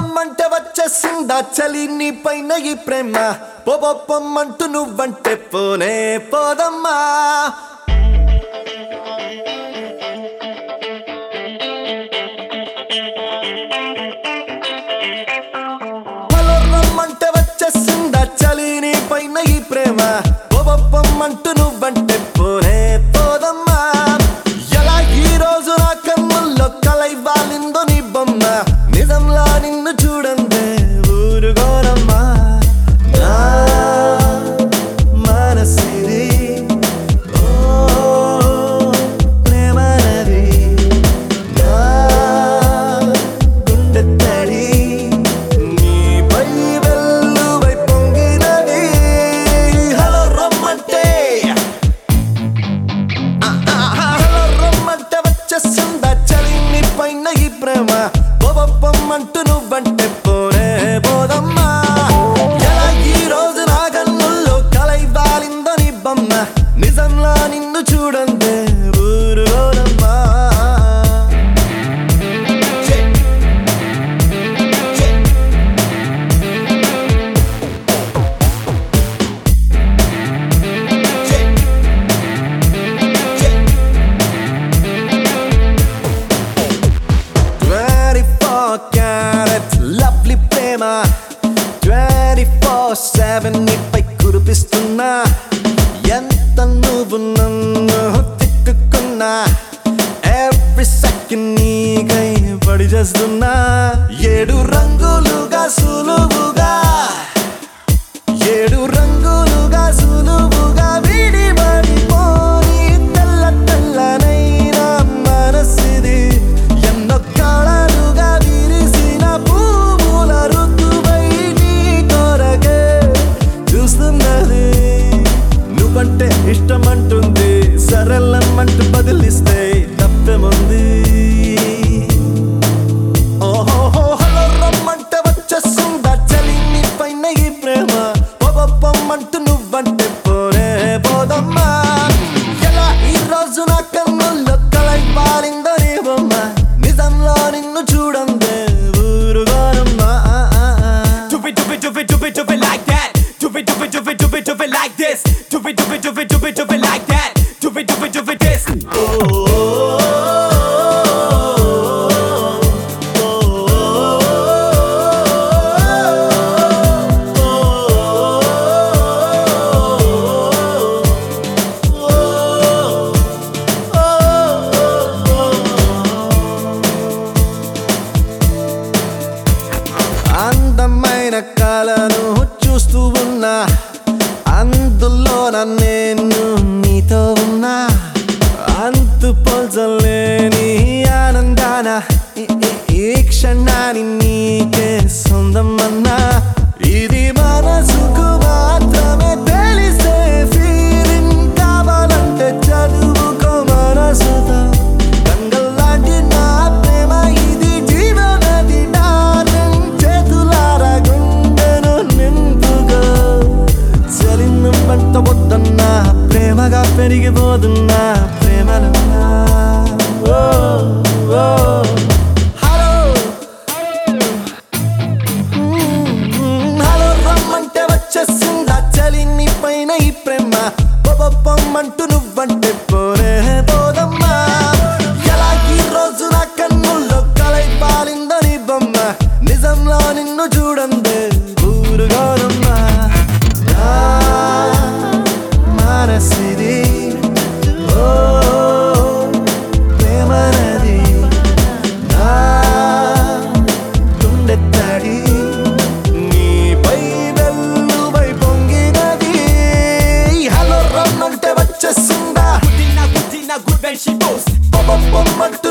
రమ్మంటే వచ్చేసిందా చలి నీ పైన ఈ ప్రేమ పొమ్మంటూ నువ్వంటే పోనే పోదమ్మా రమ్మంటే వచ్చేసిందా చలి నీ పైన ఈ ప్రేమ పొమ్మంటూ నువ్వంటే పోనే పోదమ్మా ఎలా ఈ రోజు నా కన్నుల్లో కలై వాలిందో నీ బొమ్మ నిజంలా నిన్ను చూడందే ఊరుగోరమ్మా నా మనసిది ఓ ప్రేమనది నా గుండె తడి నీపై వెల్లువై పొంగినది హలో రమ్మంటే రమ్మంటే వచ్చేసిందా చలి నీ పైన ఈ ప్రేమ పొమ్మంటూ నువ్వంటే పోనే పోదమ్మా ఎలా ఈ రోజు నా కన్నుల్లో కలై వాలిందో నీ బొమ్మ నిజంలా నిన్ను చూడందే ఊరుగోరమ్మా లవ్లీ ప్రేమ 24/7 నీపై కురిపిస్తున్నా ఎంత నువ్వు నన్ను తిట్టుకున్నా ఎవ్రీ సెకండ్ నీకై పడి చేస్తున్నా 7 రంగులుగా సులువుగా 7 రంగులుగా సులువుగా విడిపడిపోని తెల్ల తెల్లనైన మనసిది ఎన్నో కళలుగా విరిసిన పువ్వుల ఋతువై నీ కొరకే చూస్తున్నది నువ్వంటే ఇష్టమంటుంది సరళమంటూ బదిలిస్తే తప్పేముంది ఓహో హలో రమ్మంటే వచ్చేసిందా చలి నీ పైన ఈ ప్రేమ పొమ్మంటూ నువ్వంటే పోనే పోదమ్మా ఎలా ఈ రోజు నా కన్నుల్లో కలై వాలిందో నీ బొమ్మ నిజంలో నిన్ను చూడందే ఊరుగోరమ్మా Do it, do it, do it, do it, do it like that. Do it, do it, do it, do it, do it like this. Do it, do it, do it, do it, do it like that. Do it, do it, do it, this. అందమైన కళను చూస్తూ ఉన్నా అందులో నేను నీతో ఉన్నా అంతు పోల్చలేని ఆనందాన ఈ క్షణాన్ని నీకే సొంతమన్నా ఇది మనసుకు మాత్రమే తెలిసే ఫీలింగ్ కావాలంటే చదువుకో మనసుతో గంగల్లాంటి నా ప్రేమ ఇది జీవనది డార్లింగ్ చేతులారా గుండెను నింపుకో చలిను పంట వద్దన్నా ప్రేమగా పెరిగిపోతున్నా ప్రేమలో హలో రమ్మంటే వచ్చేసిందా చలి నీ పైన ఈ ప్రేమ పొమ్మంటూ నువ్వంటే పోనే పోదమ్మా ఎలా ఈ రోజు నా కన్నుల్లో కలై పాలిందో నీ బొమ్మ నిజంలో నిన్ను చూడందే ఊరుగోరమ్మా నా మనసిది ఓ ప్రేమనది నా గుండె తడి నీపై వెల్లువై పొంగినది హలో రమ్మంటే వచ్చేసిందా Good when she goes. పొమ్మంటూ